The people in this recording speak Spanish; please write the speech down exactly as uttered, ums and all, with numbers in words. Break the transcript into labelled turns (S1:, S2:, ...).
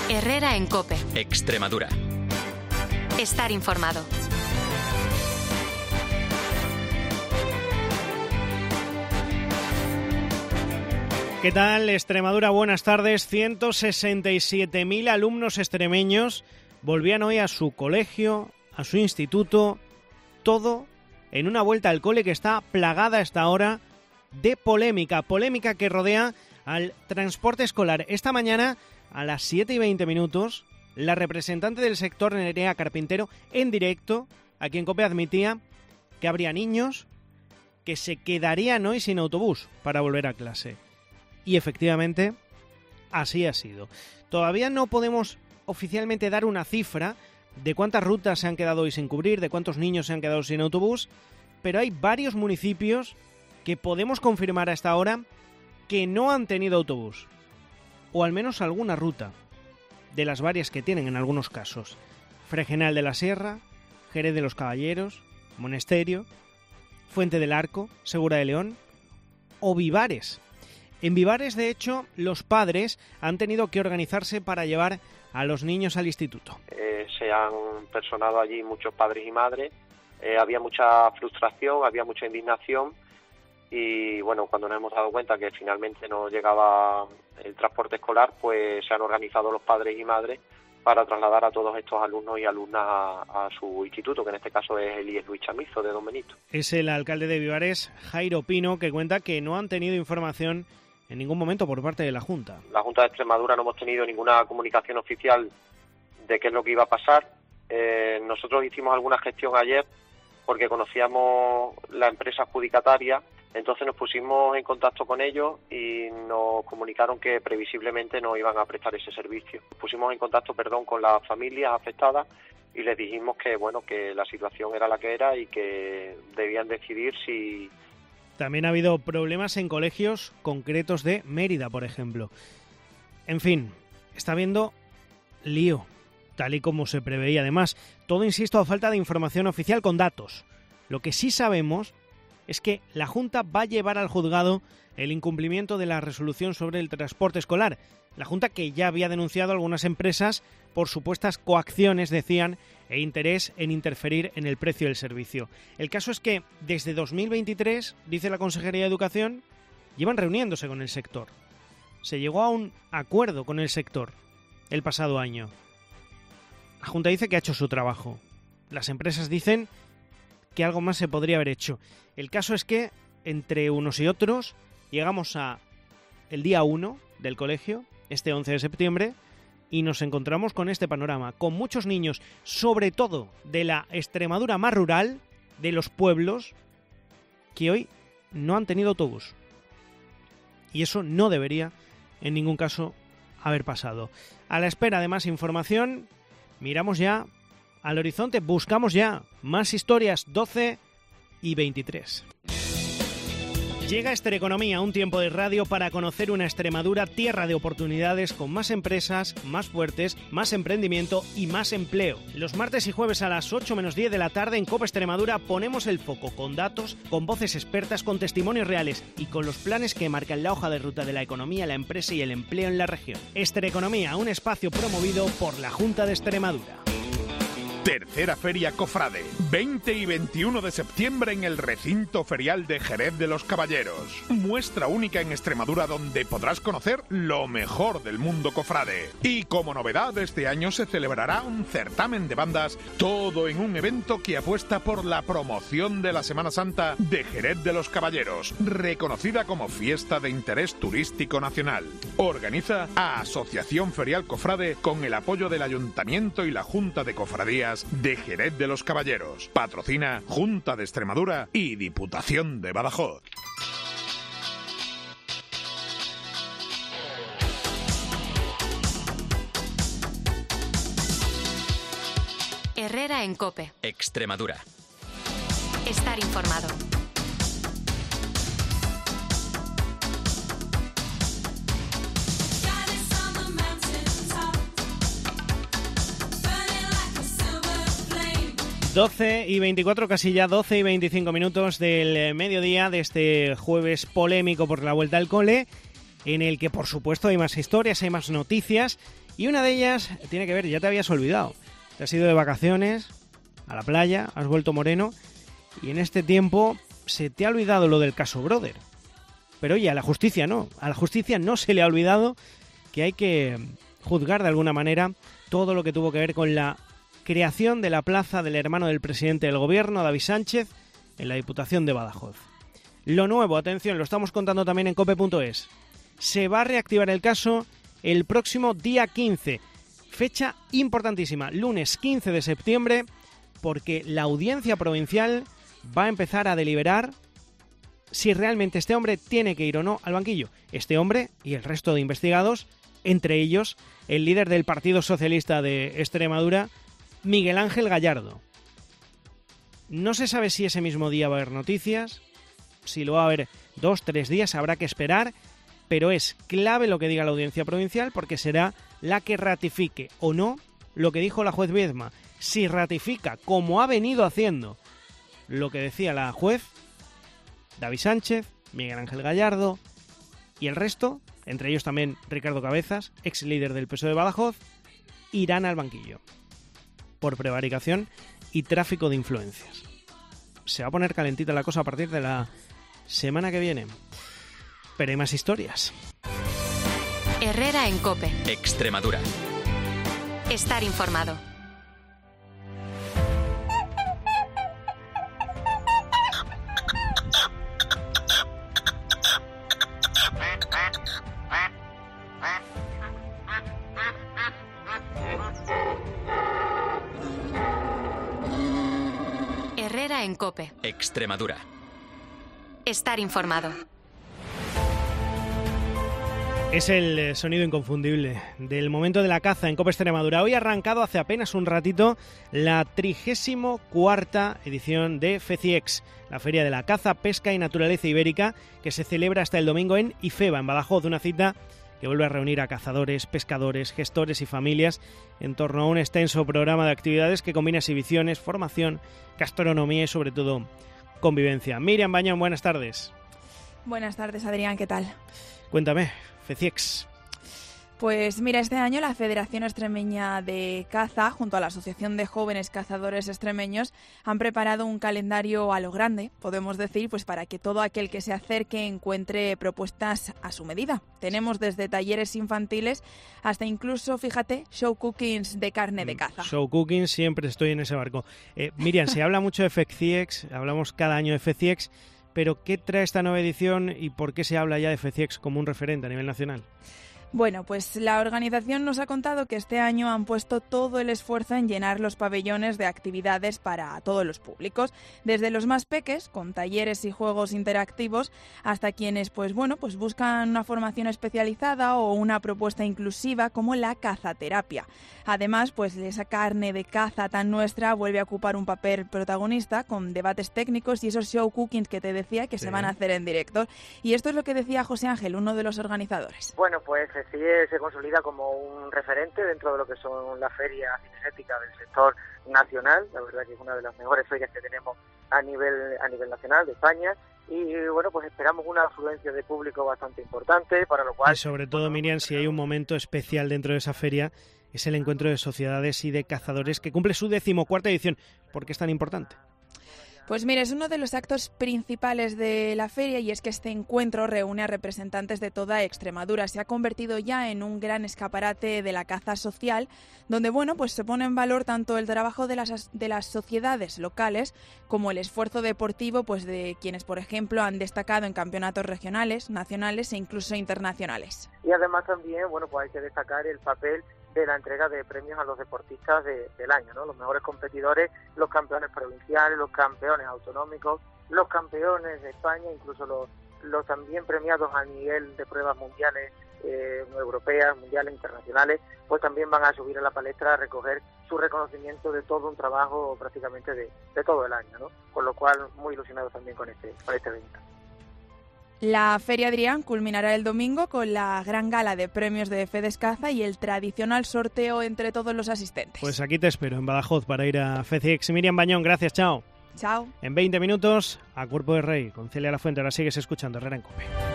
S1: Herrera en COPE.
S2: Extremadura.
S1: Estar informado.
S3: ¿Qué tal, Extremadura? Buenas tardes. ciento sesenta y siete mil alumnos extremeños volvían hoy a su colegio, a su instituto, todo en una vuelta al cole que está plagada a esta hora de polémica, polémica que rodea al transporte escolar. Esta mañana, a las siete y veinte minutos, la representante del sector, Nerea Carpintero, en directo, aquí en COPE, admitía que habría niños que se quedarían hoy sin autobús para volver a clase. Y efectivamente, así ha sido. Todavía no podemos oficialmente dar una cifra de cuántas rutas se han quedado hoy sin cubrir, de cuántos niños se han quedado sin autobús, pero hay varios municipios que podemos confirmar a esta hora que no han tenido autobús, o al menos alguna ruta, de las varias que tienen en algunos casos. Fregenal de la Sierra, Jerez de los Caballeros, Monesterio, Fuente del Arco, Segura de León o Vivares. En Vivares, de hecho, los padres han tenido que organizarse para llevar a los niños al instituto.
S4: Eh, se han personado allí muchos padres y madres, eh, había mucha frustración, había mucha indignación y, bueno, cuando nos hemos dado cuenta que finalmente no llegaba el transporte escolar, pues se han organizado los padres y madres para trasladar a todos estos alumnos y alumnas a, a su instituto, que en este caso es el I E S Luis Chamizo de Don Benito.
S3: Es el alcalde de Vivares, Jairo Pino, que cuenta que no han tenido información en ningún momento por parte de la Junta.
S4: La Junta de Extremadura no hemos tenido ninguna comunicación oficial de qué es lo que iba a pasar. Eh, nosotros hicimos alguna gestión ayer porque conocíamos la empresa adjudicataria, entonces nos pusimos en contacto con ellos y nos comunicaron que previsiblemente no iban a prestar ese servicio. Nos pusimos en contacto, perdón, con las familias afectadas y les dijimos que, bueno, que la situación era la que era y que debían decidir si...
S3: También ha habido problemas en colegios concretos de Mérida, por ejemplo. En fin, está habiendo lío, tal y como se preveía. Además, todo, insisto, a falta de información oficial con datos. Lo que sí sabemos es que la Junta va a llevar al juzgado el incumplimiento de la resolución sobre el transporte escolar. La Junta, que ya había denunciado a algunas empresas por supuestas coacciones, decían, e interés en interferir en el precio del servicio. El caso es que desde dos mil veintitrés, dice la Consejería de Educación, llevan reuniéndose con el sector. Se llegó a un acuerdo con el sector el pasado año. La Junta dice que ha hecho su trabajo. Las empresas dicen que algo más se podría haber hecho. El caso es que entre unos y otros llegamos a el día uno del colegio, este once de septiembre, y nos encontramos con este panorama, con muchos niños, sobre todo de la Extremadura más rural, de los pueblos, que hoy no han tenido autobús. Y eso no debería, en ningún caso, haber pasado. A la espera de más información, miramos ya al horizonte, buscamos ya más historias, doce y veintitrés. Llega Estereconomía, un tiempo de radio para conocer una Extremadura tierra de oportunidades con más empresas, más fuertes, más emprendimiento y más empleo. Los martes y jueves a las ocho menos diez de la tarde en COPE Extremadura ponemos el foco con datos, con voces expertas, con testimonios reales y con los planes que marcan la hoja de ruta de la economía, la empresa y el empleo en la región. Estereconomía, un espacio promovido por la Junta de Extremadura.
S5: Tercera Feria Cofrade, veinte y veintiuno de septiembre en el recinto ferial de Jerez de los Caballeros. Muestra única en Extremadura donde podrás conocer lo mejor del mundo cofrade. Y como novedad, este año se celebrará un certamen de bandas, todo en un evento que apuesta por la promoción de la Semana Santa de Jerez de los Caballeros, reconocida como fiesta de interés turístico nacional. Organiza a Asociación Ferial Cofrade con el apoyo del Ayuntamiento y la Junta de Cofradías de Jerez de los Caballeros. Patrocina Junta de Extremadura y Diputación de Badajoz.
S1: Herrera en COPE.
S2: Extremadura.
S1: Estar informado.
S3: doce y veinticuatro, casi ya doce y veinticinco minutos del mediodía de este jueves polémico por la vuelta al cole. en el que por supuesto hay más historias, hay más noticias, y una de ellas tiene que ver, ya te habías olvidado, te has ido de vacaciones a la playa, has vuelto moreno, y en este tiempo se te ha olvidado lo del caso Brother. Pero oye, a la justicia no, a la justicia no se le ha olvidado que hay que juzgar de alguna manera todo lo que tuvo que ver con la creación de la plaza del hermano del presidente del gobierno, David Sánchez, en la Diputación de Badajoz. Lo nuevo, atención, lo estamos contando también en cope punto es. Se va a reactivar el caso el próximo día quince. Fecha importantísima, lunes quince de septiembre, porque la Audiencia Provincial va a empezar a deliberar si realmente este hombre tiene que ir o no al banquillo. Este hombre y el resto de investigados, entre ellos el líder del Partido Socialista de Extremadura, Miguel Ángel Gallardo. No se sabe si ese mismo día va a haber noticias, si lo va a haber dos, tres días, habrá que esperar, pero es clave lo que diga la Audiencia Provincial porque será la que ratifique o no lo que dijo la juez Viedma. Si ratifica, como ha venido haciendo, lo que decía la juez, David Sánchez, Miguel Ángel Gallardo y el resto, entre ellos también Ricardo Cabezas, ex líder del P S O E de Badajoz, irán al banquillo por prevaricación y tráfico de influencias. Se va a poner calentita la cosa a partir de la semana que viene. Pero hay más historias.
S1: Herrera en COPE.
S2: Extremadura.
S1: Estar informado. Herrera en COPE.
S2: Extremadura.
S1: Estar informado.
S3: Es el sonido inconfundible del momento de la caza en COPE Extremadura. Hoy ha arrancado hace apenas un ratito la trigésimo cuarta edición de FECIEX, la Feria de la Caza, Pesca y Naturaleza Ibérica, que se celebra hasta el domingo en Ifeba, en Badajoz, una cita que vuelve a reunir a cazadores, pescadores, gestores y familias en torno a un extenso programa de actividades que combina exhibiciones, formación, gastronomía y sobre todo convivencia. Miriam Bañón, buenas tardes.
S6: Buenas tardes, Adrián, ¿qué tal?
S3: Cuéntame, FECIEX.
S6: Pues mira, este año la Federación Extremeña de Caza, junto a la Asociación de Jóvenes Cazadores Extremeños, han preparado un calendario a lo grande, podemos decir, pues para que todo aquel que se acerque encuentre propuestas a su medida. Tenemos desde talleres infantiles hasta incluso, fíjate, show cookings de carne de caza.
S3: Show cooking, siempre estoy en ese barco. Eh, Miriam, se habla mucho de FECIEX, hablamos cada año de FECIEX, pero ¿qué trae esta nueva edición y por qué se habla ya de FECIEX como un referente a nivel nacional?
S6: Bueno, pues la organización nos ha contado que este año han puesto todo el esfuerzo en llenar los pabellones de actividades para todos los públicos, desde los más peques, con talleres y juegos interactivos, hasta quienes pues bueno, pues buscan una formación especializada o una propuesta inclusiva como la cazaterapia. Además, pues esa carne de caza tan nuestra vuelve a ocupar un papel protagonista con debates técnicos y esos show cookings que te decía que sí. se van a hacer en directo. Y esto es lo que decía José Ángel, uno de los organizadores.
S7: Bueno, pues FECIEX se consolida como un referente dentro de lo que son las ferias cinegéticas del sector nacional. La verdad que es una de las mejores ferias que tenemos a nivel a nivel nacional de España. Y bueno, pues esperamos una afluencia de público bastante importante, para lo cual...
S3: Y sobre todo, Miriam, si hay un momento especial dentro de esa feria, es el encuentro de sociedades y de cazadores que cumple su decimocuarta edición. ¿Por qué es tan importante?
S6: Pues mire, es uno de los actos principales de la feria y es que este encuentro reúne a representantes de toda Extremadura. Se ha convertido ya en un gran escaparate de la caza social, donde bueno, pues se pone en valor tanto el trabajo de las, de las sociedades locales como el esfuerzo deportivo pues de quienes, por ejemplo, han destacado en campeonatos regionales, nacionales e incluso internacionales.
S7: Y además también, bueno, pues hay que destacar el papel de la entrega de premios a los deportistas de, del año, ¿no? Los mejores competidores, los campeones provinciales, los campeones autonómicos, los campeones de España, incluso los, los también premiados a nivel de pruebas mundiales, eh, europeas, mundiales, internacionales, pues también van a subir a la palestra a recoger su reconocimiento de todo un trabajo prácticamente de, de todo el año, ¿no? Con lo cual, muy ilusionados también con este, con este evento.
S6: La Feria Adrián culminará el domingo con la gran gala de premios de FEDESCaza y el tradicional sorteo entre todos los asistentes.
S3: Pues aquí te espero en Badajoz para ir a FECIEX. Miriam Bañón, gracias, chao.
S6: Chao.
S3: En veinte minutos, a Cuerpo de Rey, con Celia Lafuente. Ahora sigues escuchando Herrera en COPE.